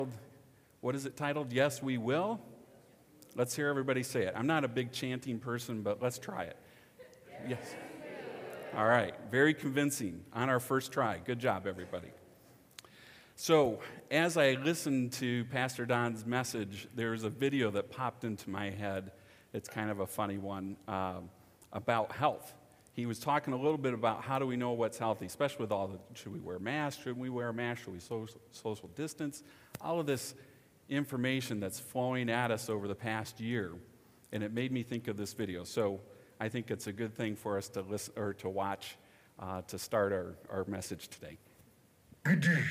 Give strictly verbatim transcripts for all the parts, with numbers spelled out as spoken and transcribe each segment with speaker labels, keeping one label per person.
Speaker 1: What is it titled? Yes, We Will? Let's hear everybody say it. I'm not a big chanting person, but let's try it. Yes. All right. Very convincing on our first try. Good job, everybody. So, as I listened to Pastor Don's message, there's a video that popped into my head. It's kind of a funny one uh, about health. He was talking a little bit about how do we know what's healthy, especially with all the, should we wear masks, shouldn't we wear a mask, should we social, social distance, all of this information that's flowing at us over the past year, and it made me think of this video. So I think it's a good thing for us to listen or to watch uh, to start our, our message today.
Speaker 2: Good day.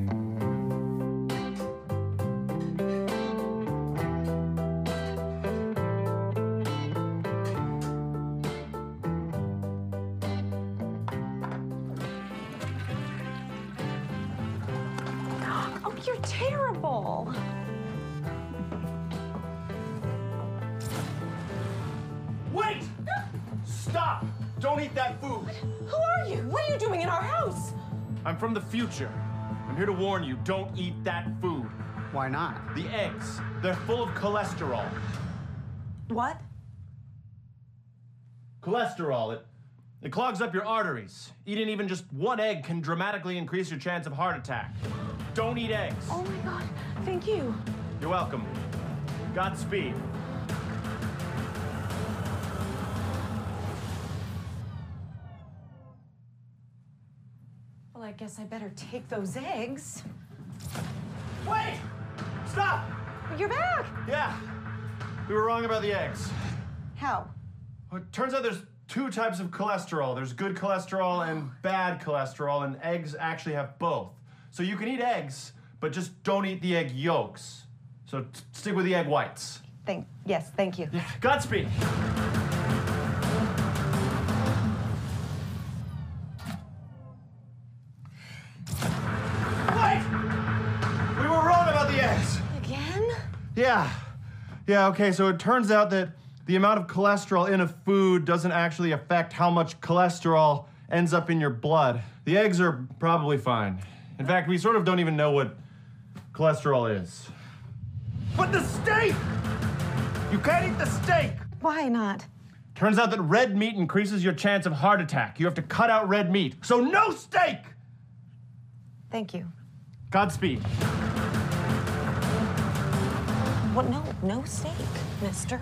Speaker 3: Oh, you're terrible.
Speaker 4: Wait! Stop! Don't eat that food!
Speaker 3: Who are you? What are you doing in our house?
Speaker 4: I'm from the future. I'm here to warn you, don't eat that food.
Speaker 5: Why not?
Speaker 4: The eggs, they're full of cholesterol.
Speaker 3: What?
Speaker 4: Cholesterol, it, it clogs up your arteries. Eating even just one egg can dramatically increase your chance of heart attack. Don't eat eggs.
Speaker 3: Oh my God, thank you.
Speaker 4: You're welcome. Godspeed.
Speaker 3: Well, I guess I better take those eggs.
Speaker 4: Wait! Stop!
Speaker 3: You're back!
Speaker 4: Yeah, we were wrong about the eggs.
Speaker 3: How?
Speaker 4: Well, it turns out there's two types of cholesterol. There's good cholesterol and bad cholesterol, and eggs actually have both. So you can eat eggs, but just don't eat the egg yolks. So t- stick with the egg whites.
Speaker 3: Thank, yes, thank you.
Speaker 4: Yeah, Godspeed. Wait! We were wrong about the eggs.
Speaker 3: Again?
Speaker 4: Yeah. Yeah, okay, so it turns out that the amount of cholesterol in a food doesn't actually affect how much cholesterol ends up in your blood. The eggs are probably fine. In fact, we sort of don't even know what cholesterol is. But the steak! You can't eat the steak!
Speaker 3: Why not?
Speaker 4: Turns out that red meat increases your chance of heart attack. You have to cut out red meat. So no steak!
Speaker 3: Thank you.
Speaker 4: Godspeed.
Speaker 3: What? No, no steak, mister.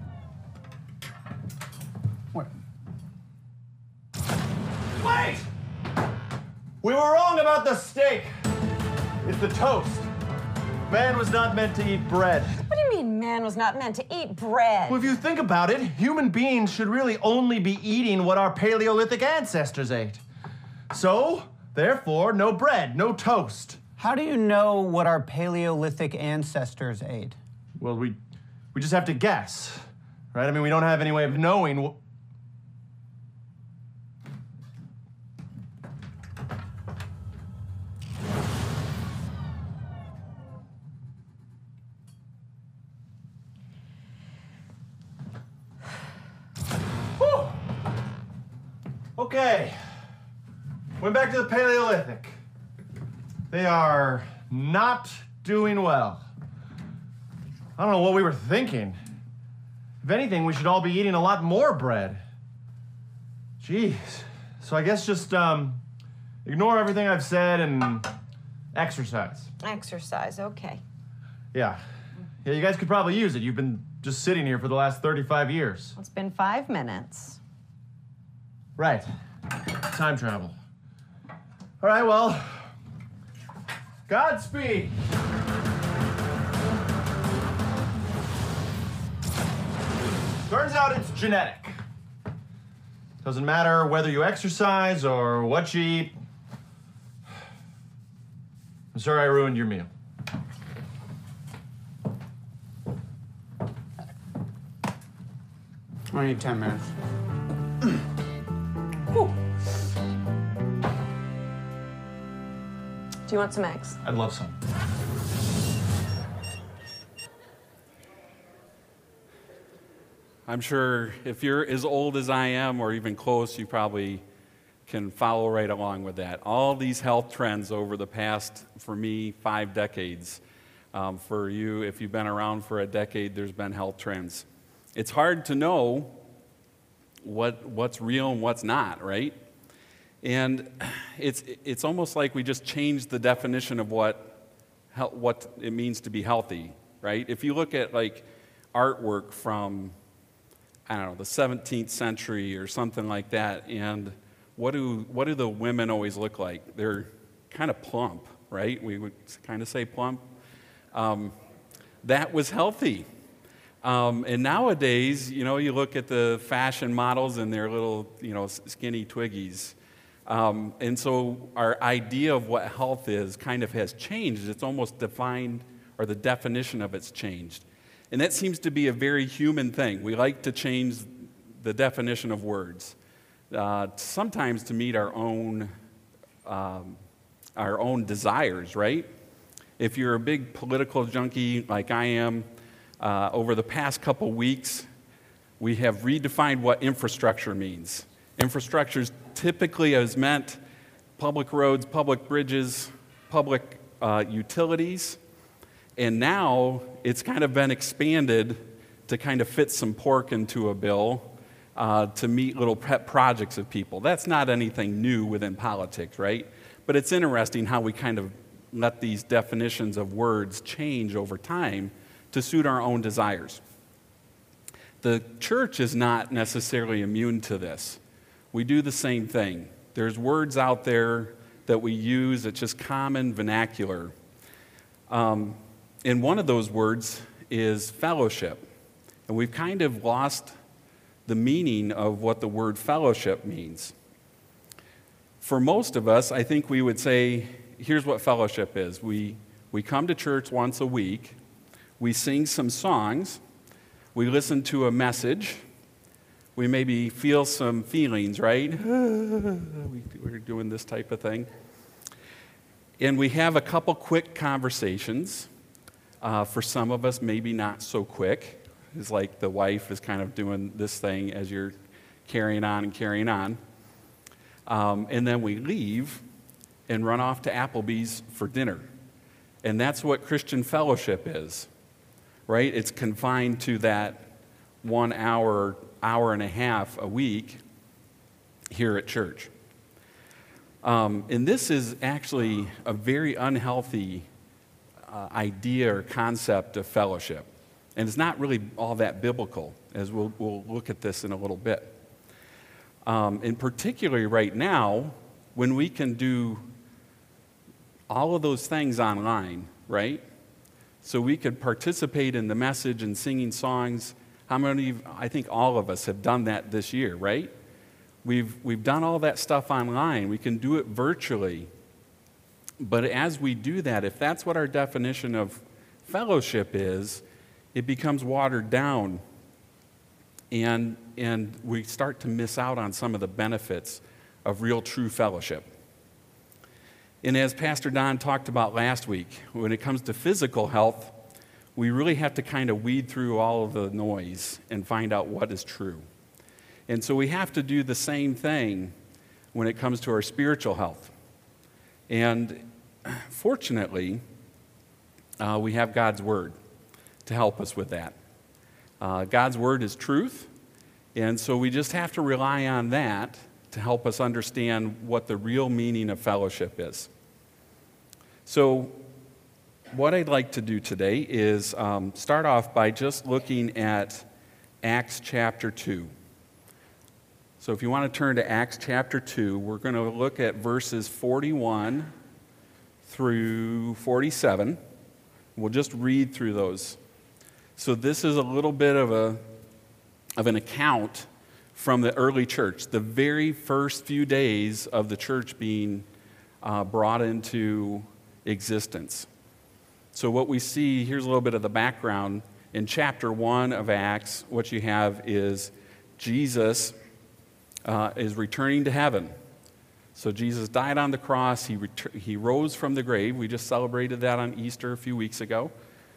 Speaker 5: What?
Speaker 4: Wait! We were wrong about the steak. It's the toast. Man was not meant to eat bread.
Speaker 3: What do you mean man was not meant to eat bread?
Speaker 4: Well, if you think about it, human beings should really only be eating what our Paleolithic ancestors ate. So, therefore, no bread, no toast.
Speaker 5: How do you know what our Paleolithic ancestors ate?
Speaker 4: Well, we we just have to guess, right? I mean, we don't have any way of knowing. Wh- Whew. Okay. Went back to the Paleolithic. They are not doing well. I don't know what we were thinking. If anything, we should all be eating a lot more bread. Jeez. So I guess just um, ignore everything I've said and exercise.
Speaker 3: Exercise, okay.
Speaker 4: Yeah. Yeah, you guys could probably use it. You've been just sitting here for the last thirty-five years.
Speaker 3: It's been five minutes.
Speaker 4: Right. Time travel. All right, well, Godspeed. Turns out it's genetic. Doesn't matter whether you exercise or what you eat. I'm sorry I ruined your meal.
Speaker 5: I need ten minutes.
Speaker 3: Whew. Do you want some eggs?
Speaker 4: I'd love some.
Speaker 1: I'm sure if you're as old as I am or even close, you probably can follow right along with that. All these health trends over the past, for me, five decades Um, for you, if you've been around for a decade, there's been health trends. It's hard to know what what's real and what's not, right? And it's it's almost like we just changed the definition of what hel- what it means to be healthy, right? If you look at like artwork from, I don't know, the seventeenth century or something like that, and what do what do the women always look like? They're kind of plump, right? We would kind of say plump. Um, that was healthy. Um, and nowadays, you know, you look at the fashion models and they're little, you know, skinny twiggies. Um, and so our idea of what health is kind of has changed. It's almost defined, or the definition of it's changed. And that seems to be a very human thing. We like to change the definition of words, uh, sometimes to meet our own, um, our own desires, right? If you're a big political junkie like I am, uh, over the past couple weeks, we have redefined what infrastructure means. Infrastructure typically has meant public roads, public bridges, public uh, utilities, and now it's kind of been expanded to kind of fit some pork into a bill uh, to meet little pet projects of people. That's not anything new within politics, right? But it's interesting how we kind of let these definitions of words change over time to suit our own desires. The church is not necessarily immune to this. We do the same thing. There's words out there that we use, it's just common vernacular. Um, and one of those words is fellowship. And we've kind of lost the meaning of what the word fellowship means. For most of us, I think we would say, here's what fellowship is. We, we come to church once a week, we sing some songs, we listen to a message, we maybe feel some feelings, right? we, we're doing this type of thing. And we have a couple quick conversations. Uh, for some of us, maybe not so quick. It's like the wife is kind of doing this thing as you're carrying on and carrying on. Um, and then we leave and run off to Applebee's for dinner. And that's what Christian fellowship is, right? It's confined to that one hour, hour and a half a week here at church. Um, and this is actually a very unhealthy uh, idea or concept of fellowship. And it's not really all that biblical, as we'll, we'll look at this in a little bit. Um, and particularly right now, when we can do all of those things online, right? So we could participate in the message and singing songs. How many, I think all of us have done that this year, right? We've, we've done all that stuff online. We can do it virtually. But as we do that, if that's what our definition of fellowship is, it becomes watered down. And, and we start to miss out on some of the benefits of real, true fellowship. And as Pastor Don talked about last week, when it comes to physical health, we really have to kind of weed through all of the noise and find out what is true. And so we have to do the same thing when it comes to our spiritual health. And fortunately, uh, we have God's Word to help us with that. Uh, God's Word is truth, and so we just have to rely on that to help us understand what the real meaning of fellowship is. So what I'd like to do today is um, start off by just looking at Acts chapter two. So if you want to turn to Acts chapter two, we're going to look at verses forty-one through forty-seven. We'll just read through those. So this is a little bit of a of an account from the early church, the very first few days of the church being uh, brought into existence. So what we see, here's a little bit of the background. In chapter one of Acts, what you have is Jesus uh, is returning to heaven. So Jesus died on the cross. He, ret- he rose from the grave. We just celebrated that on Easter a few weeks ago.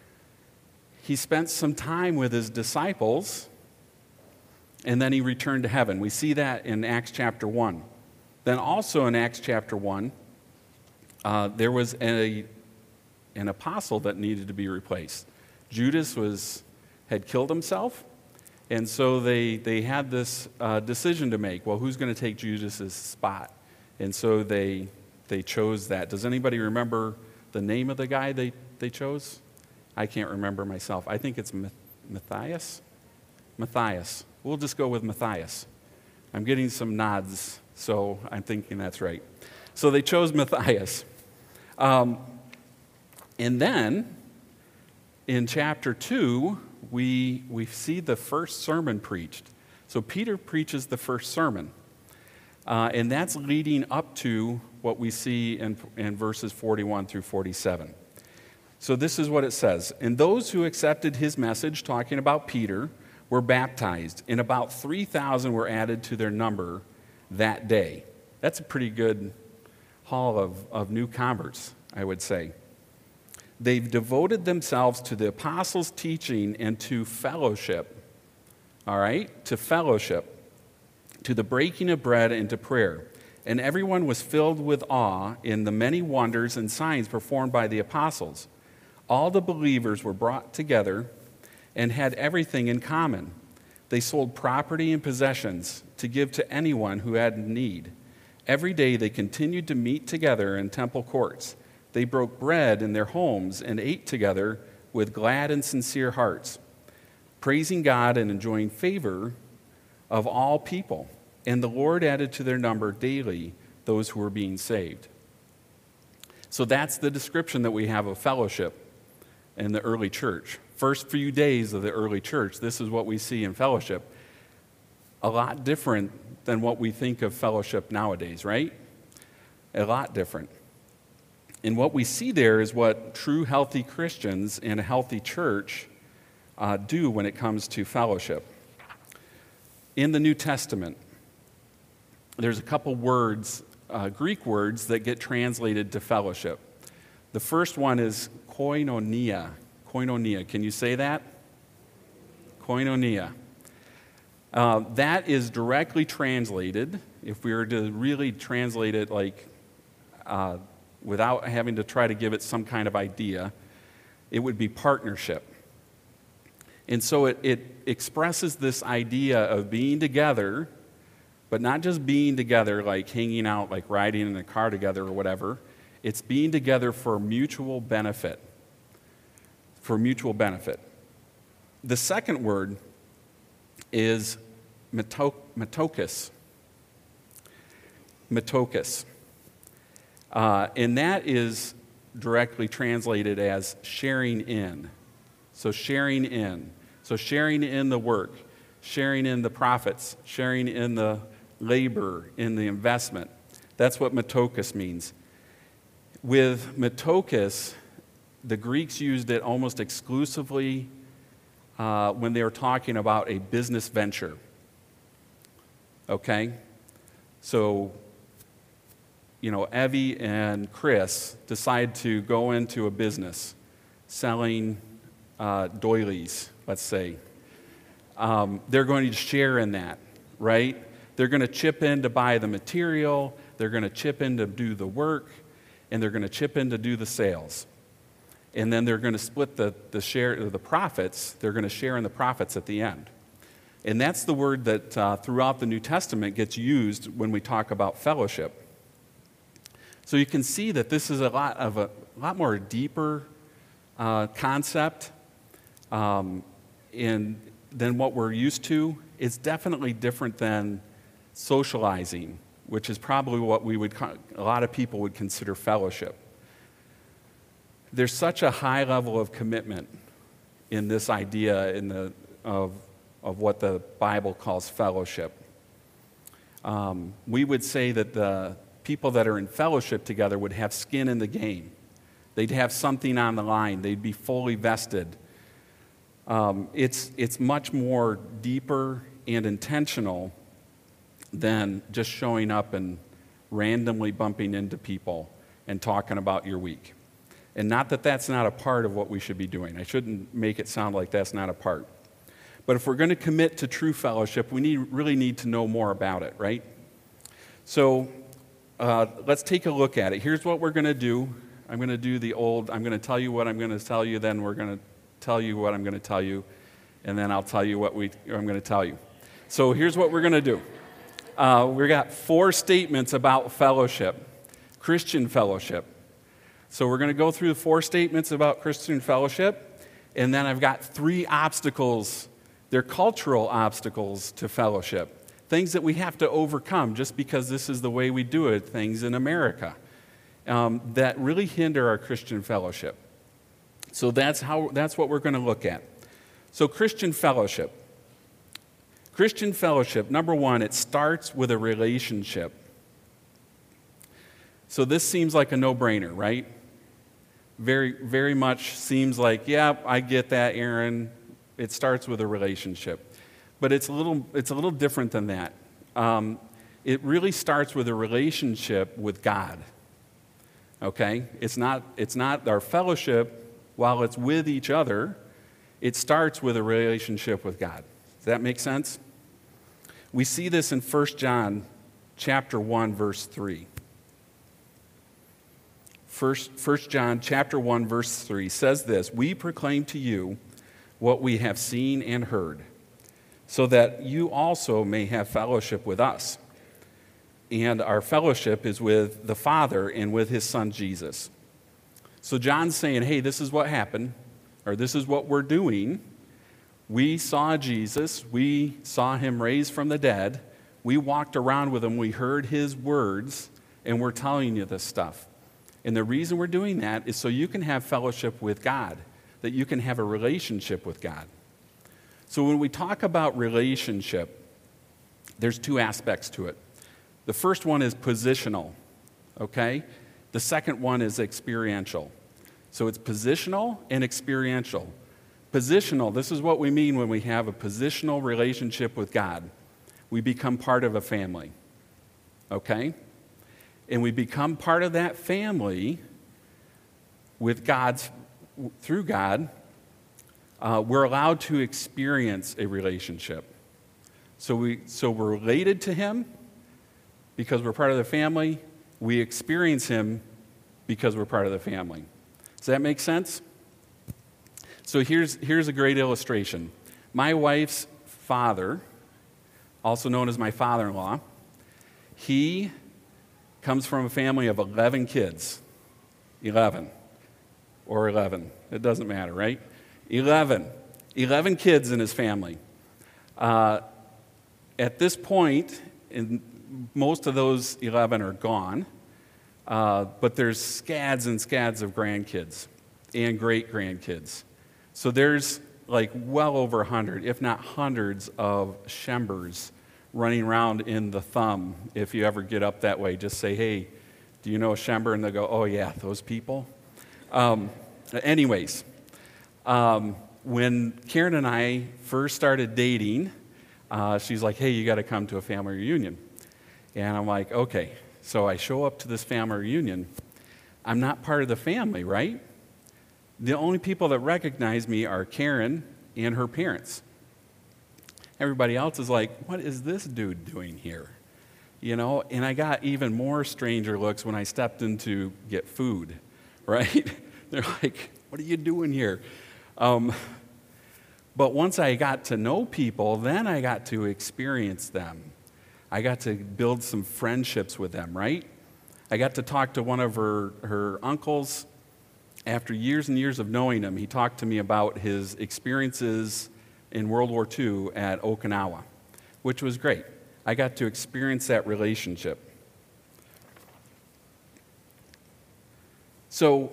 Speaker 1: He spent some time with his disciples, and then he returned to heaven. We see that in Acts chapter one. Then also in Acts chapter one, uh, there was a an apostle that needed to be replaced. Judas was had killed himself, and so they, they had this uh, decision to make. Well, who's going to take Judas's spot? And so they they chose that. Does anybody remember the name of the guy they, they chose? I can't remember myself. I think it's Matthias? Matthias. We'll just go with Matthias. I'm getting some nods, so I'm thinking that's right. So they chose Matthias. Um, and then, in chapter two, we, we see the first sermon preached. So Peter preaches the first sermon. Uh, and that's leading up to what we see in, in verses forty-one through forty-seven. So this is what it says. And those who accepted his message, talking about Peter, were baptized, and about three thousand were added to their number that day. That's a pretty good haul of, of new converts, I would say. They've devoted themselves to the apostles' teaching and to fellowship, all right, to fellowship, to the breaking of bread and to prayer. And everyone was filled with awe in the many wonders and signs performed by the apostles. All the believers were brought together and had everything in common. They sold property and possessions to give to anyone who had need. Every day they continued to meet together in temple courts. They broke bread in their homes and ate together with glad and sincere hearts, praising God and enjoying favor of all people. And the Lord added to their number daily those who were being saved. So that's the description that we have of fellowship in the early church. First few days of the early church, this is what we see in fellowship. A lot different than what we think of fellowship nowadays, right? A lot different. And what we see there is what true healthy Christians in a healthy church uh, do when it comes to fellowship. In the New Testament, there's a couple words, uh, Greek words, that get translated to fellowship. The first one is koinonia. Koinonia. Can you say that? Koinonia. Uh, that is directly translated, if we were to really translate it like uh, without having to try to give it some kind of idea, it would be partnership. And so it, it expresses this idea of being together, but not just being together like hanging out, like riding in a car together or whatever. It's being together for mutual benefit. For mutual benefit. The second word is metokos. Metokos. Uh, and that is directly translated as sharing in. So sharing in. So sharing in the work, sharing in the profits, sharing in the labor, in the investment. That's what metokos means. With metokos, the Greeks used it almost exclusively uh, when they were talking about a business venture. Okay? So, you know, Evie and Chris decide to go into a business selling uh, doilies, let's say. Um, they're going to share in that, right? They're going to chip in to buy the material, they're going to chip in to do the work, and they're going to chip in to do the sales. And then they're going to split the, the share the profits. They're going to share in the profits at the end. And that's the word that uh, throughout the New Testament gets used when we talk about fellowship. So you can see that this is a lot of a, a lot more deeper uh, concept um, in, than what we're used to. It's definitely different than socializing, which is probably what we would a lot of people would consider fellowship. There's such a high level of commitment in this idea in the, of, of what the Bible calls fellowship. Um, we would say that the people that are in fellowship together would have skin in the game. They'd have something on the line. They'd be fully vested. Um, it's, it's much more deeper and intentional than just showing up and randomly bumping into people and talking about your week. And not that that's not a part of what we should be doing. I shouldn't make it sound like that's not a part. But if we're going to commit to true fellowship, we need, really need to know more about it, right? So uh, let's take a look at it. Here's what we're going to do. I'm going to do the old, I'm going to tell you what I'm going to tell you, then we're going to tell you what I'm going to tell you, and then I'll tell you what we, I'm going to tell you. So here's what we're going to do. Uh, we've got four statements about fellowship, Christian fellowship. So we're going to go through the four statements about Christian fellowship, and then I've got three obstacles. They're cultural obstacles to fellowship, things that we have to overcome just because this is the way we do it, things in America, um, that really hinder our Christian fellowship. So that's how. That's what we're going to look at. So Christian fellowship. Christian fellowship, number one, it starts with a relationship. So this seems like a no-brainer, right? Very, very much seems like, yeah, I get that, Aaron. It starts with a relationship. But it's a little, it's a little different than that. Um, it really starts with a relationship with God. Okay? It's not, it's not our fellowship while it's with each other. It starts with a relationship with God. Does that make sense? We see this in First John chapter one, verse three. First, First John chapter one, verse three says this, "We proclaim to you what we have seen and heard, so that you also may have fellowship with us. And our fellowship is with the Father and with his Son Jesus." So John's saying, hey, this is what happened, or this is what we're doing. We saw Jesus. We saw him raised from the dead. We walked around with him. We heard his words, and we're telling you this stuff. And the reason we're doing that is so you can have fellowship with God, that you can have a relationship with God. So when we talk about relationship, there's two aspects to it. The first one is positional, okay? The second one is experiential. So it's positional and experiential. Positional, this is what we mean when we have a positional relationship with God. We become part of a family, okay? And we become part of that family with God's, through God, uh, we're allowed to experience a relationship. So, we, so we're related to him because we're part of the family. We experience him because we're part of the family. Does that make sense? So here's, here's a great illustration. My wife's father, also known as my father-in-law, he comes from a family of eleven kids. eleven. Or eleven. It doesn't matter, right? eleven. eleven kids in his family. Uh, at this point, in, most of those eleven are gone, uh, but there's scads and scads of grandkids and great-grandkids. So there's like well over a hundred, if not hundreds, of Shembers running around in the thumb. If you ever get up that way, just say, hey, do you know a Shember? And they'll go, oh yeah, those people. Um, anyways, um, when Karen and I first started dating, uh, she's like, hey, you got to come to a family reunion. And I'm like, okay. So I show up to this family reunion. I'm not part of the family, right? The only people that recognize me are Karen and her parents. Everybody else is like, what is this dude doing here? You know, and I got even more stranger looks when I stepped in to get food, right? They're like, what are you doing here? Um, but once I got to know people, then I got to experience them. I got to build some friendships with them, right? I got to talk to one of her, her uncles. After years and years of knowing him, he talked to me about his experiences in World War Two at Okinawa, which was great. I got to experience that relationship. So,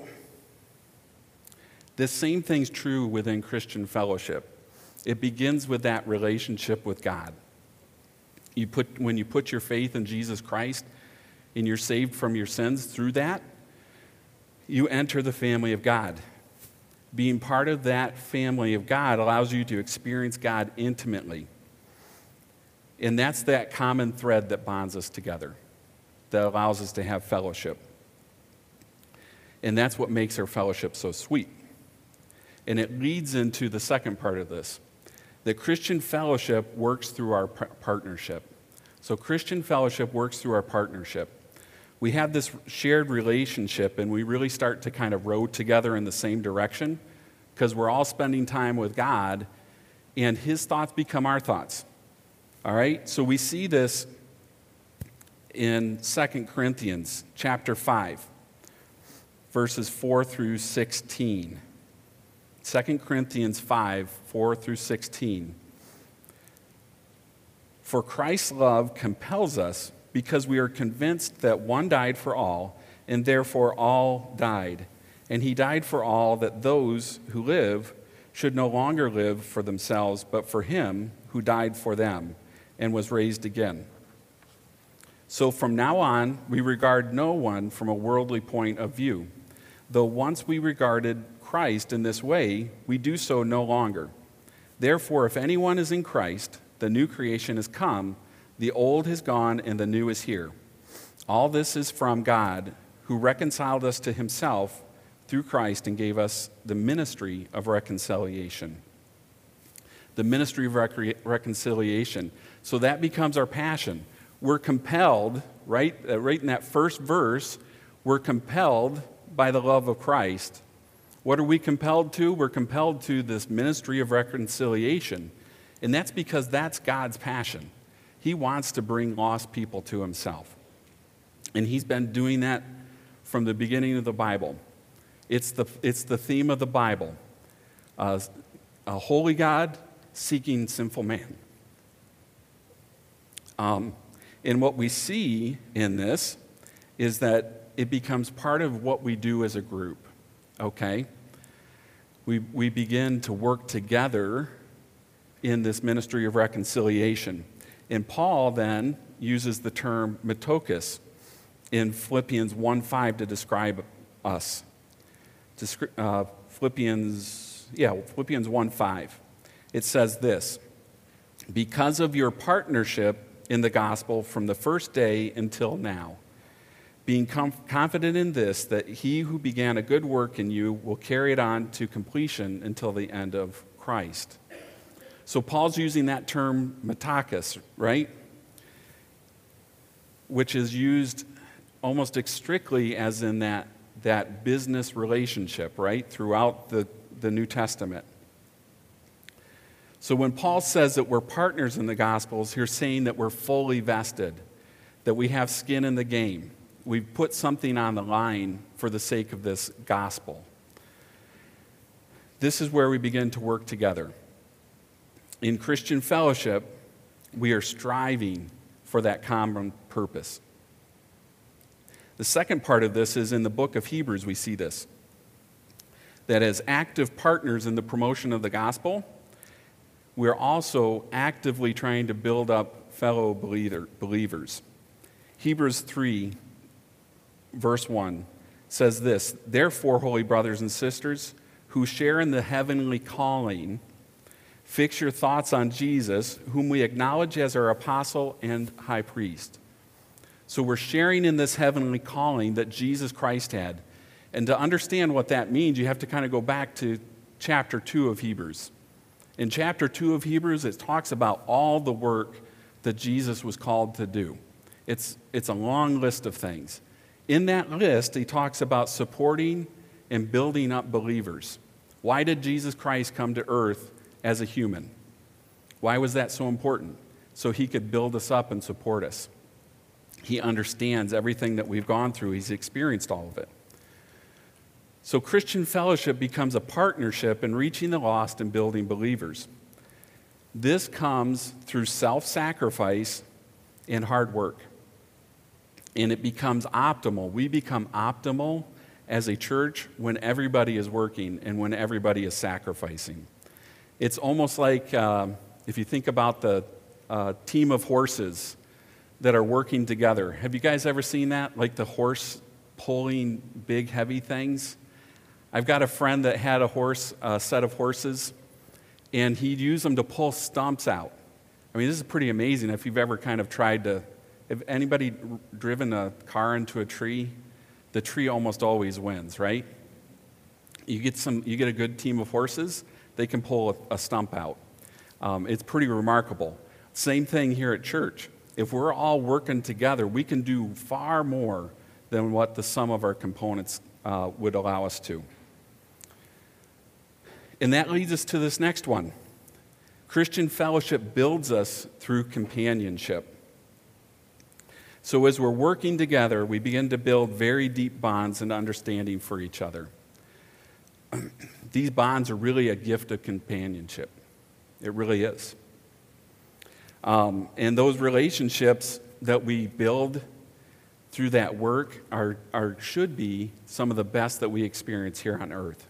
Speaker 1: the same thing's true within Christian fellowship. It begins with that relationship with God. You put, when you put your faith in Jesus Christ and you're saved from your sins through that, you enter the family of God. Being part of that family of God allows you to experience God intimately. And that's that common thread that bonds us together, that allows us to have fellowship. And that's what makes our fellowship so sweet. And it leads into the second part of this, that Christian fellowship works through our par- partnership. So Christian fellowship works through our partnership. we have this shared relationship, and we really start to kind of row together in the same direction because we're all spending time with God, and his thoughts become our thoughts. All right? So we see this in Second Corinthians chapter five, verses four through sixteen. Second Corinthians five, four through sixteen. For Christ's love compels us, because we are convinced that one died for all, and therefore all died. And he died for all, that those who live should no longer live for themselves, but for him who died for them and was raised again. So from now on, we regard no one from a worldly point of view. Though once we regarded Christ in this way, we do so no longer. Therefore, if anyone is in Christ, the new creation has come, the old has gone, and the new is here. All this is from God, who reconciled us to himself through Christ and gave us the ministry of reconciliation. The ministry of rec- reconciliation. So that becomes our passion. We're compelled, right, uh, right in that first verse, we're compelled by the love of Christ. What are we compelled to? We're compelled to this ministry of reconciliation. And that's because that's God's passion. He wants to bring lost people to himself. And he's been doing that from the beginning of the Bible. It's the, it's the theme of the Bible. Uh, a holy God seeking sinful man. Um, and what we see in this is that it becomes part of what we do as a group, okay? We, we begin to work together in this ministry of reconciliation. And Paul then uses the term mitokos in Philippians one five to describe us. Descri- uh, Philippians, yeah, Philippians one five. It says this, because of your partnership in the gospel from the first day until now, being com- confident in this, that he who began a good work in you will carry it on to completion until the end of Christ. So Paul's using that term mitokos, right? Which is used almost strictly as in that, that business relationship, right? Throughout the, the New Testament. So when Paul says that we're partners in the Gospels, he's saying that we're fully vested, that we have skin in the game. We've put something on the line for the sake of this gospel. This is where we begin to work together. In Christian fellowship, we are striving for that common purpose. The second part of this is in the book of Hebrews, we see this. That as active partners in the promotion of the gospel, we're also actively trying to build up fellow believer, believers. Hebrews three, verse one says this, therefore, holy brothers and sisters, who share in the heavenly calling, fix your thoughts on Jesus, whom we acknowledge as our apostle and high priest. So we're sharing in this heavenly calling that Jesus Christ had. And to understand what that means, you have to kind of go back to chapter two of Hebrews. In chapter two of Hebrews, it talks about all the work that Jesus was called to do. It's, it's a long list of things. In that list, he talks about supporting and building up believers. Why did Jesus Christ come to earth as a human? Why was that so important? So he could build us up and support us. He understands everything that we've gone through. He's experienced all of it. So Christian fellowship becomes a partnership in reaching the lost and building believers. This comes through self-sacrifice and hard work. And it becomes optimal. We become optimal as a church when everybody is working and when everybody is sacrificing. It's almost like um, if you think about the uh, team of horses that are working together. Have you guys ever seen that? Like the horse pulling big, heavy things? I've got a friend that had a horse, a set of horses, and he'd use them to pull stumps out. I mean, this is pretty amazing if you've ever kind of tried to, if anybody driven a car into a tree, the tree almost always wins, right? You get some, you get a good team of horses, they can pull a, a stump out. Um, it's pretty remarkable. Same thing here at church. If we're all working together, we can do far more than what the sum of our components uh, would allow us to. And that leads us to this next one. Christian fellowship builds us through companionship. So as we're working together, we begin to build very deep bonds and understanding for each other. These bonds are really a gift of companionship. It really is. Um, and those relationships that we build through that work are, are should be some of the best that we experience here on earth.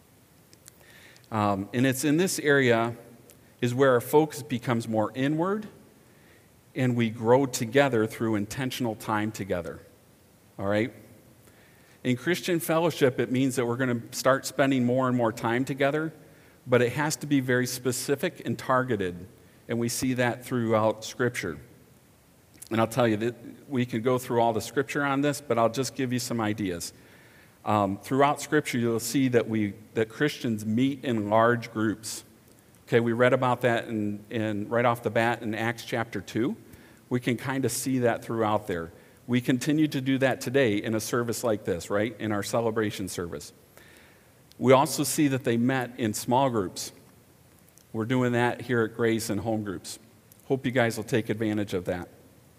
Speaker 1: Um, and it's in this area is where our focus becomes more inward, and we grow together through intentional time together. All right? In Christian fellowship, it means that we're going to start spending more and more time together, but it has to be very specific and targeted, and we see that throughout Scripture. And I'll tell you that we can go through all the Scripture on this, but I'll just give you some ideas. Um, throughout Scripture, you'll see that we that Christians meet in large groups. Okay, we read about that in, in right off the bat in Acts chapter two. We can kind of see that throughout there. We continue to do that today in a service like this, right? In our celebration service. We also see that they met in small groups. We're doing that here at Grace in home groups. Hope you guys will take advantage of that.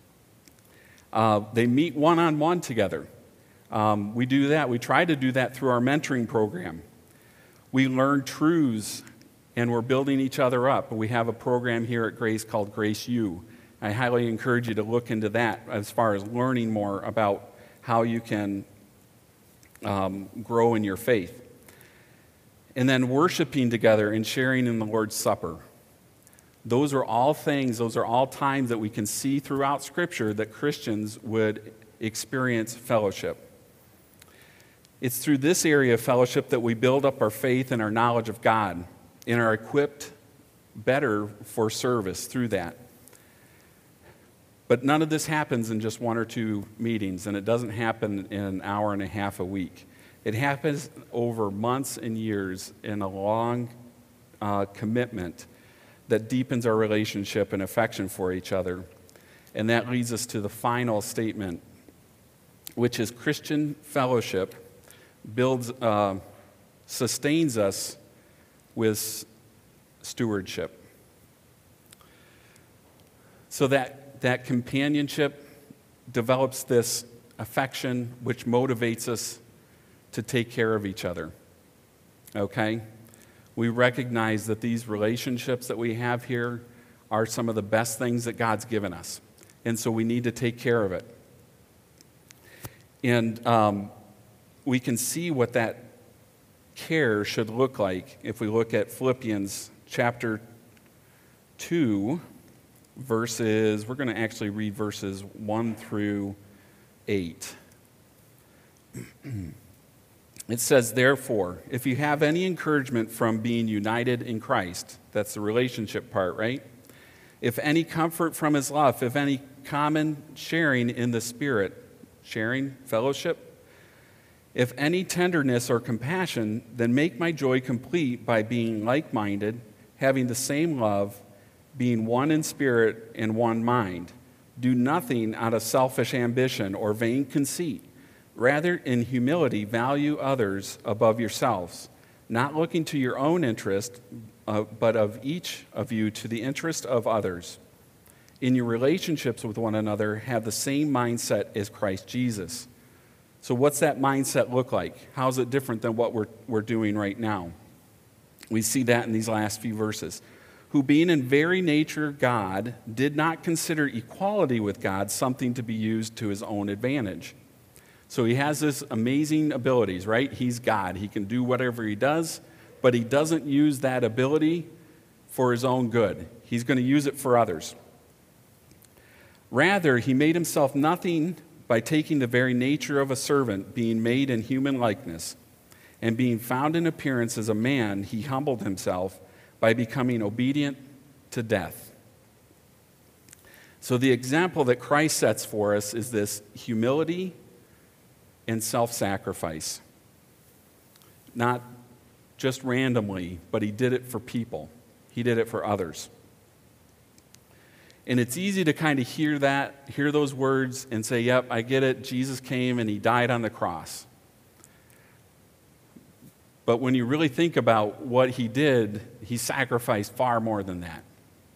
Speaker 1: Uh, they meet one-on-one together. Um, we do that. We try to do that through our mentoring program. We learn truths, and we're building each other up. We have a program here at Grace called Grace U. I highly encourage you to look into that as far as learning more about how you can um, grow in your faith. And then worshiping together and sharing in the Lord's Supper. Those are all things, those are all times that we can see throughout Scripture that Christians would experience fellowship. It's through this area of fellowship that we build up our faith and our knowledge of God and are equipped better for service through that. But none of this happens in just one or two meetings, and it doesn't happen in an hour and a half a week. It happens over months and years in a long uh, commitment that deepens our relationship and affection for each other. And that leads us to the final statement, which is Christian fellowship builds, uh, sustains us with stewardship. So that, that companionship develops this affection which motivates us to take care of each other. Okay? We recognize that these relationships that we have here are some of the best things that God's given us. And so we need to take care of it. And um, we can see what that care should look like if we look at Philippians chapter two, verses, we're going to actually read verses one through eight. It says, therefore, if you have any encouragement from being united in Christ, that's the relationship part, right? If any comfort from his love, if any common sharing in the Spirit, sharing, fellowship, if any tenderness or compassion, then make my joy complete by being like-minded, having the same love, being one in spirit and one mind. Do nothing out of selfish ambition or vain conceit. Rather, in humility, value others above yourselves, not looking to your own interest, uh, but of each of you to the interest of others. In your relationships with one another, have the same mindset as Christ Jesus. So what's that mindset look like? How is it different than what we're, we're doing right now? We see that in these last few verses. Who being in very nature God, did not consider equality with God something to be used to his own advantage. So he has this amazing abilities, right? He's God. He can do whatever he does, but he doesn't use that ability for his own good. He's going to use it for others. Rather, he made himself nothing by taking the very nature of a servant, being made in human likeness, and being found in appearance as a man, he humbled himself by becoming obedient to death. So the example that Christ sets for us is this humility and self-sacrifice. Not just randomly, but he did it for people. He did it for others. And it's easy to kind of hear that, hear those words, and say, yep, I get it. Jesus came and he died on the cross. But when you really think about what he did, he sacrificed far more than that.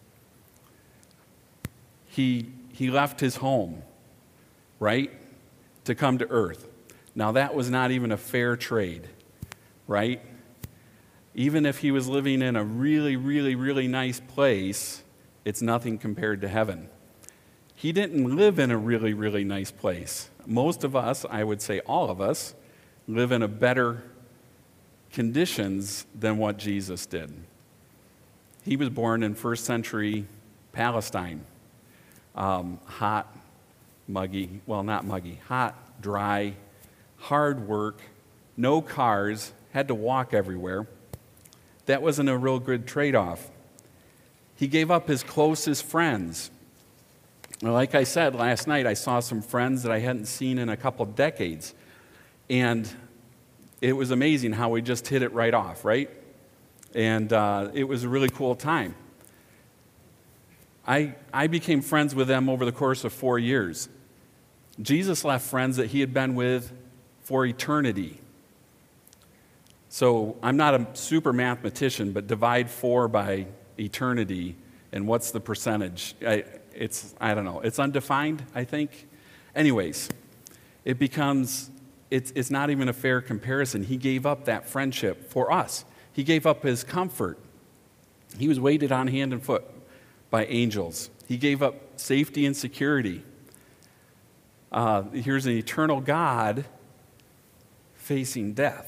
Speaker 1: He, he left his home, right, to come to earth. Now, that was not even a fair trade, right? Even if he was living in a really, really, really nice place, it's nothing compared to heaven. He didn't live in a really, really nice place. Most of us, I would say all of us, live in a better conditions than what Jesus did. He was born in first century Palestine. Um, hot, muggy, well, not muggy, hot, dry, hard work, no cars, had to walk everywhere. That wasn't a real good trade-off. He gave up his closest friends. Like I said last night, I saw some friends that I hadn't seen in a couple decades. And it was amazing how we just hit it right off, right? And uh, it was a really cool time. I, I became friends with them over the course of four years. Jesus left friends that he had been with for eternity. So I'm not a super mathematician, but divide four by eternity, and what's the percentage? I, it's, I don't know. It's undefined, I think. Anyways, it becomes, it's, it's not even a fair comparison. He gave up that friendship for us. He gave up his comfort. He was weighted on hand and foot by angels. He gave up safety and security. Uh, here's an eternal God facing death.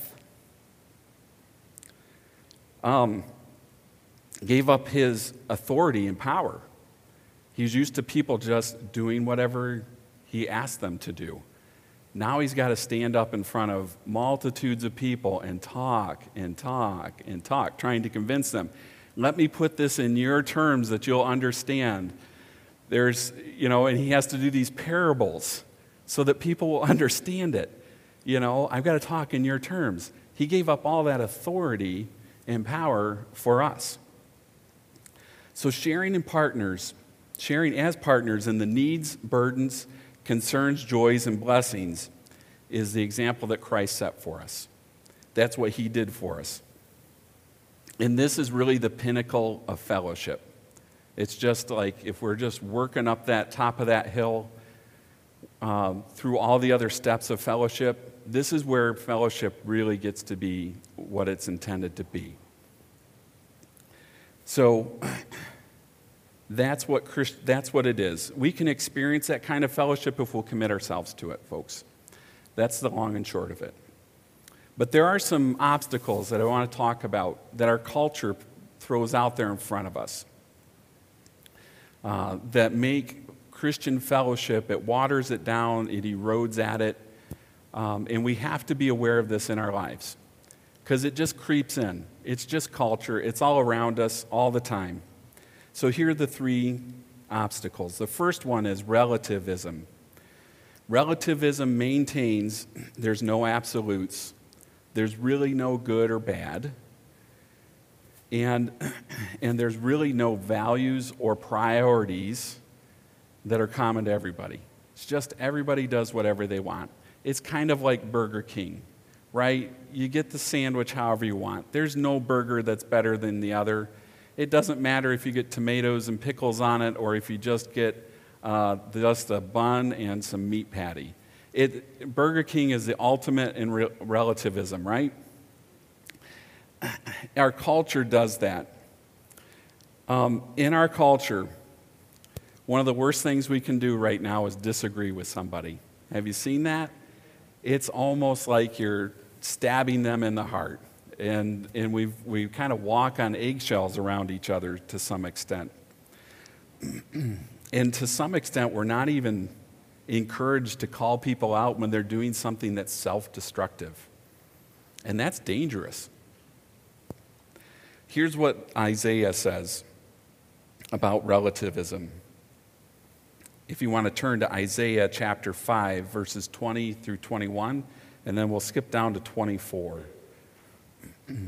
Speaker 1: Um, gave up his authority and power. He was used to people just doing whatever he asked them to do. Now he's got to stand up in front of multitudes of people and talk and talk and talk, trying to convince them. Let me put this in your terms that you'll understand. There's, you know, and he has to do these parables so that people will understand it. You know, I've got to talk in your terms. He gave up all that authority and power for us. So sharing in partners, sharing as partners in the needs, burdens, concerns, joys, and blessings is the example that Christ set for us. That's what he did for us. And this is really the pinnacle of fellowship. It's just like if we're just working up that top of that hill um, through all the other steps of fellowship, this is where fellowship really gets to be what it's intended to be. So that's what Christ, that's what it is. We can experience that kind of fellowship if we'll commit ourselves to it, folks. That's the long and short of it. But there are some obstacles that I want to talk about that our culture throws out there in front of us uh, that make Christian fellowship, it waters it down, it erodes at it, um, and we have to be aware of this in our lives because it just creeps in. It's just culture. It's all around us all the time. So here are the three obstacles. The first one is relativism. Relativism maintains there's no absolutes. There's really no good or bad. And, and there's really no values or priorities that are common to everybody. It's just everybody does whatever they want. It's kind of like Burger King, right? You get the sandwich however you want. There's no burger that's better than the other. It doesn't matter if you get tomatoes and pickles on it or if you just get uh, just a bun and some meat patty. It, Burger King is the ultimate in re- relativism, right? Our culture does that. Um, in our culture, one of the worst things we can do right now is disagree with somebody. Have you seen that? It's almost like you're stabbing them in the heart. And, and we've, we kind of walk on eggshells around each other to some extent. And to some extent, we're not even encouraged to call people out when they're doing something that's self-destructive. And that's dangerous. Here's what Isaiah says about relativism. If you want to turn to Isaiah chapter five, verses twenty through twenty-one, and then we'll skip down to twenty-four.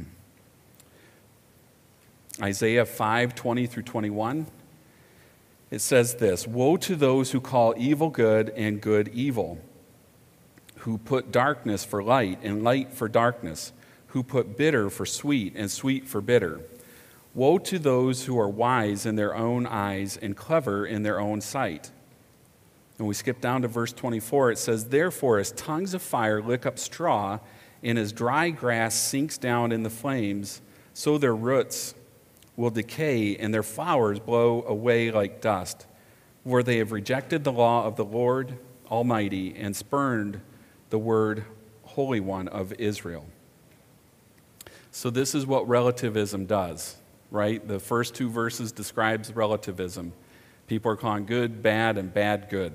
Speaker 1: Isaiah five, twenty through twenty-one. It says this: "Woe to those who call evil good and good evil, who put darkness for light and light for darkness, who put bitter for sweet and sweet for bitter. Woe to those who are wise in their own eyes and clever in their own sight." And we skip down to verse twenty-four. It says, "Therefore, as tongues of fire lick up straw, and as dry grass sinks down in the flames, so their roots will decay and their flowers blow away like dust. For they have rejected the law of the Lord Almighty and spurned the word Holy One of Israel." So this is what relativism does, right? The first two verses describes relativism. People are calling good bad and bad good.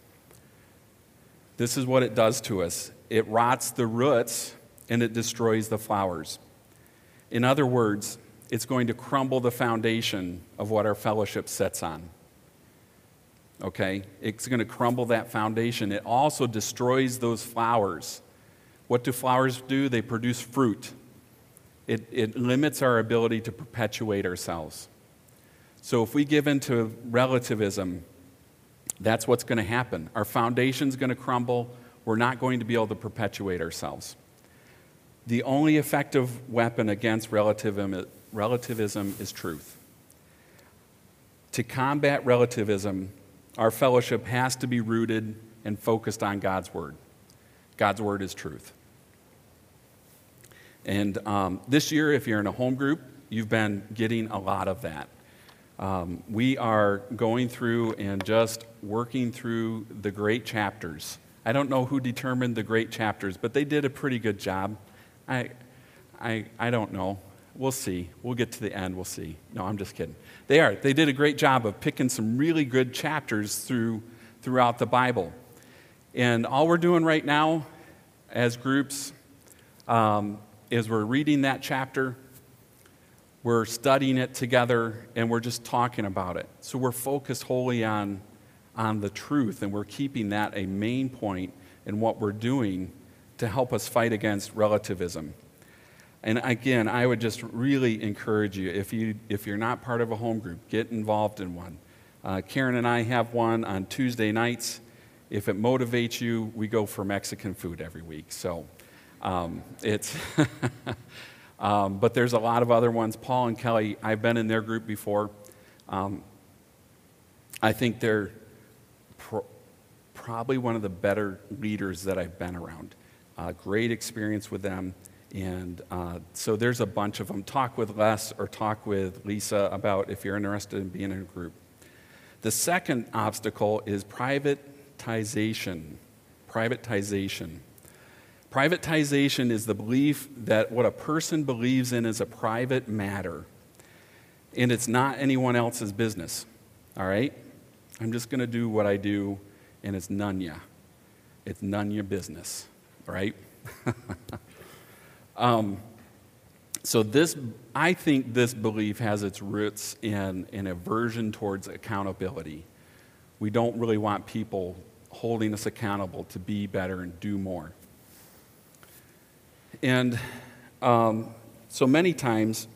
Speaker 1: This is what it does to us. It rots the roots and it destroys the flowers. In other words, it's going to crumble the foundation of what our fellowship sits on. Okay? It's going to crumble that foundation. It also destroys those flowers. What do flowers do? They produce fruit. It, it limits our ability to perpetuate ourselves. So if we give into relativism, that's what's going to happen. Our foundation's going to crumble. We're not going to be able to perpetuate ourselves. The only effective weapon against relativism, relativism is truth. To combat relativism, our fellowship has to be rooted and focused on God's Word. God's Word is truth. And um, this year, if you're in a home group, you've been getting a lot of that. Um, we are going through and just working through the great chapters. I don't know who determined the great chapters, but they did a pretty good job. I, I, I don't know. We'll see. We'll get to the end. We'll see. No, I'm just kidding. They are. They did a great job of picking some really good chapters through throughout the Bible. And all we're doing right now as groups um, is we're reading that chapter, we're studying it together, and we're just talking about it. So we're focused wholly on, on the truth, and we're keeping that a main point in what we're doing to help us fight against relativism. And again, I would just really encourage you, if, you, if you're not part of a home group, get involved in one. Uh, Karen and I have one on Tuesday nights. If it motivates you, we go for Mexican food every week. So um, it's, um, but there's a lot of other ones. Paul and Kelly, I've been in their group before. Um, I think they're pro- probably one of the better leaders that I've been around. Uh, great experience with them. And uh, so there's a bunch of them. Talk with Les or talk with Lisa about if you're interested in being in a group. The second obstacle is privatization. Privatization. Privatization is the belief that what a person believes in is a private matter, and it's not anyone else's business. All right? I'm just going to do what I do, and it's none ya. It's none your business. Right? Um, so this, I think this belief has its roots in an aversion towards accountability. We don't really want people holding us accountable to be better and do more. And um, so many times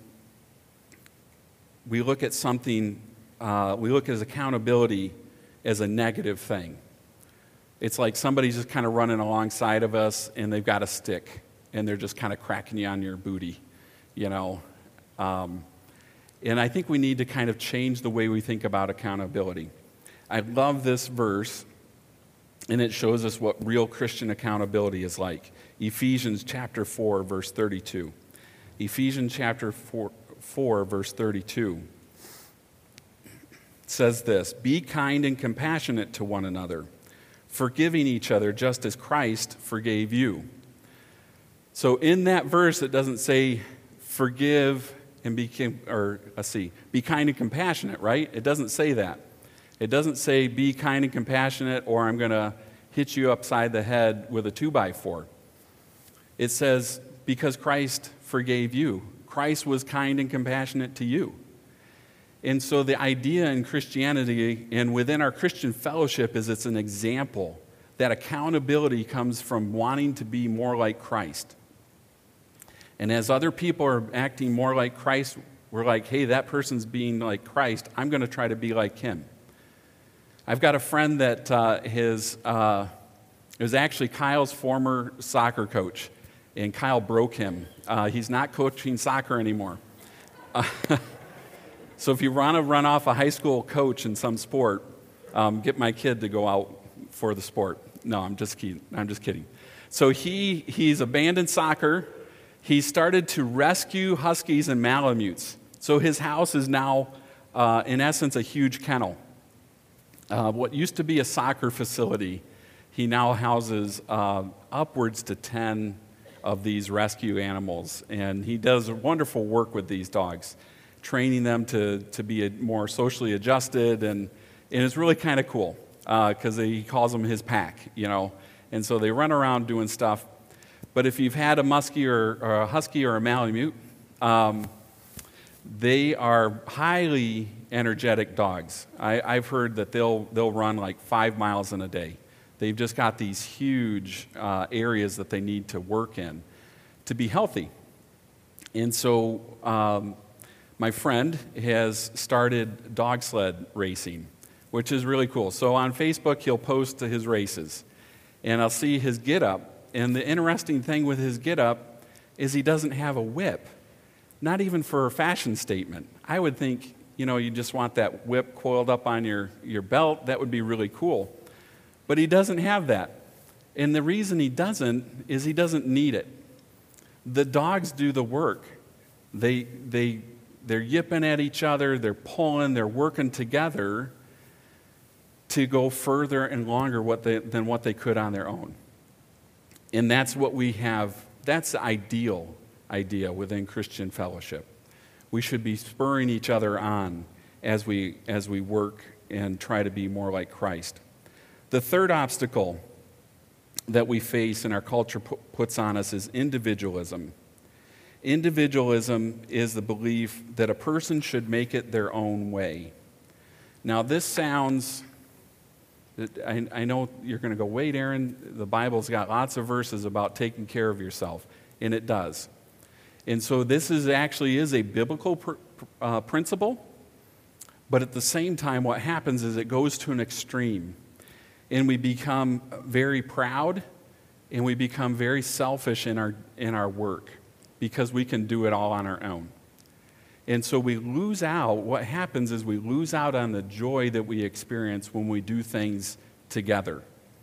Speaker 1: we look at something, uh, we look at accountability as a negative thing. It's like somebody's just kind of running alongside of us and they've got a stick. And they're just kind of cracking you on your booty, you know. Um, and I think we need to kind of change the way we think about accountability. I love this verse, and it shows us what real Christian accountability is like. Ephesians chapter four, verse thirty-two. Ephesians chapter four, four verse thirty-two says this: "Be kind and compassionate to one another, forgiving each other just as Christ forgave you." So in that verse, it doesn't say forgive and be, or let's see, be kind and compassionate, right? It doesn't say that. It doesn't say be kind and compassionate or I'm going to hit you upside the head with a two by four. It says because Christ forgave you. Christ was kind and compassionate to you. And so the idea in Christianity and within our Christian fellowship is it's an example that accountability comes from wanting to be more like Christ. And as other people are acting more like Christ, we're like, hey, that person's being like Christ. I'm going to try to be like him. I've got a friend that uh, his, uh, it was actually Kyle's former soccer coach, and Kyle broke him. Uh, he's not coaching soccer anymore. Uh, so if you want to run off a high school coach in some sport, um, get my kid to go out for the sport. No, I'm just kidding. I'm just kidding. So he he's abandoned soccer. He started to rescue huskies and malamutes. So his house is now, uh, in essence, a huge kennel. Uh, what used to be a soccer facility, he now houses uh, upwards to ten of these rescue animals. And he does wonderful work with these dogs, training them to, to be more socially adjusted. And, and it's really kind of cool because uh, he calls them his pack, you know. And so they run around doing stuff. But if you've had a muskie or, or a husky or a malamute, um, they are highly energetic dogs. I, I've heard that they'll, they'll run like five miles in a day. They've just got these huge uh, areas that they need to work in to be healthy. And so um, my friend has started dog sled racing, which is really cool. So on Facebook, he'll post his races, and I'll see his get-up. And the interesting thing with his get-up is he doesn't have a whip, not even for a fashion statement. I would think, you know, you just want that whip coiled up on your, your belt. That would be really cool. But he doesn't have that. And the reason he doesn't is he doesn't need it. The dogs do the work. They, they, they're yipping at each other, they're pulling, they're working together to go further and longer what they, than what they could on their own. And that's what we have, that's the ideal idea within Christian fellowship. We should be spurring each other on as we, as we work and try to be more like Christ. The third obstacle that we face and our culture pu- puts on us is individualism. Individualism is the belief that a person should make it their own way. Now, this sounds, I, I know you're going to go, wait, Aaron, the Bible's got lots of verses about taking care of yourself, and it does. And so this is actually is a biblical pr- uh, principle, but at the same time, what happens is it goes to an extreme. And we become very proud, and we become very selfish in our, in our work because we can do it all on our own. And so we lose out, what happens is we lose out on the joy that we experience when we do things together.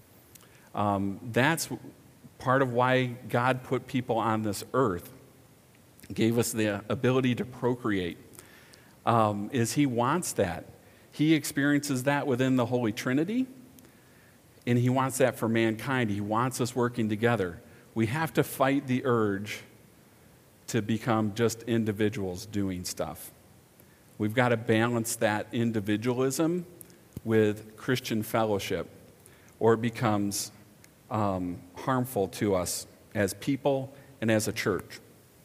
Speaker 1: Um, that's part of why God put people on this earth, gave us the ability to procreate, um, is He wants that. He experiences that within the Holy Trinity. And He wants that for mankind. He wants us working together. We have to fight the urge to become just individuals doing stuff. We've got to balance that individualism with Christian fellowship, or it becomes um, harmful to us as people and as a church.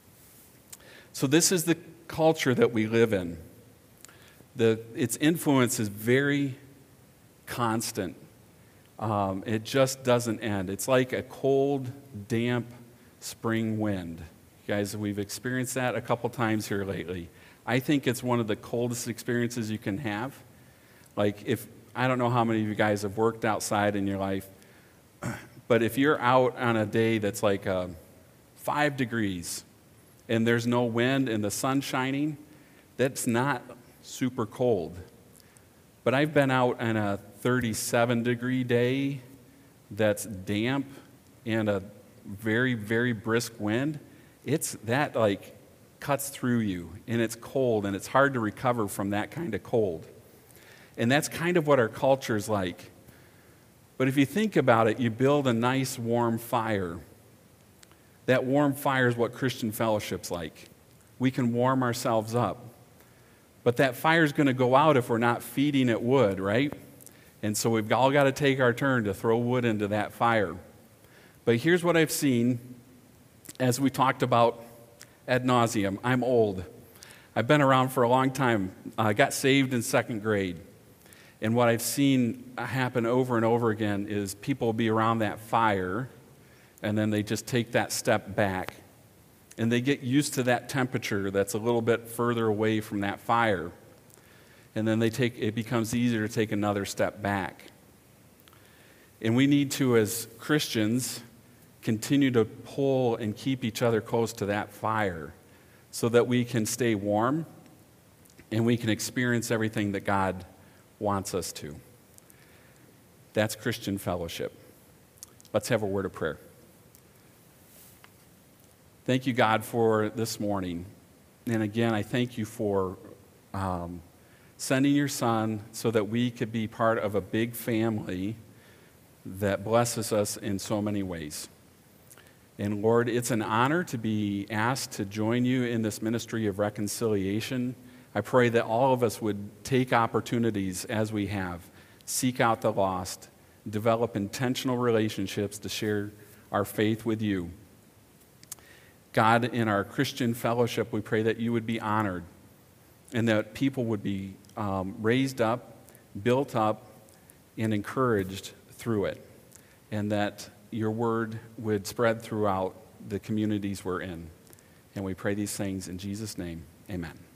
Speaker 1: So this is the culture that we live in. The, its influence is very constant. Um, it just doesn't end. It's like a cold, damp spring wind. Guys, we've experienced that a couple times here lately. I think it's one of the coldest experiences you can have. Like if, I don't know how many of you guys have worked outside in your life, but if you're out on a day that's like uh, five degrees and there's no wind and the sun's shining, that's not super cold. But I've been out on a thirty-seven degree day that's damp and a very, very brisk wind. It's that like cuts through you, and it's cold, and it's hard to recover from that kind of cold. And that's kind of what our culture is like. But if you think about it, you build a nice warm fire. That warm fire is what Christian fellowship's like. We can warm ourselves up. But that fire's going to go out if we're not feeding it wood, right? And so we've all got to take our turn to throw wood into that fire. But here's what I've seen as we talked about ad nauseum. I'm old. I've been around for a long time. I got saved in second grade. And what I've seen happen over and over again is people will be around that fire, and then they just take that step back. And they get used to that temperature that's a little bit further away from that fire. and then they take, it becomes easier to take another step back. And we need to, as Christians, continue to pull and keep each other close to that fire so that we can stay warm and we can experience everything that God wants us to. That's Christian fellowship. Let's have a word of prayer. Thank you, God, for this morning. And again, I thank you for um, sending your Son so that we could be part of a big family that blesses us in so many ways. And Lord, it's an honor to be asked to join you in this ministry of reconciliation. I pray that all of us would take opportunities as we have, seek out the lost, develop intentional relationships to share our faith with you. God, in our Christian fellowship, we pray that you would be honored and that people would be um, raised up, built up, and encouraged through it, and that your word would spread throughout the communities we're in. And we pray these things in Jesus' name. Amen.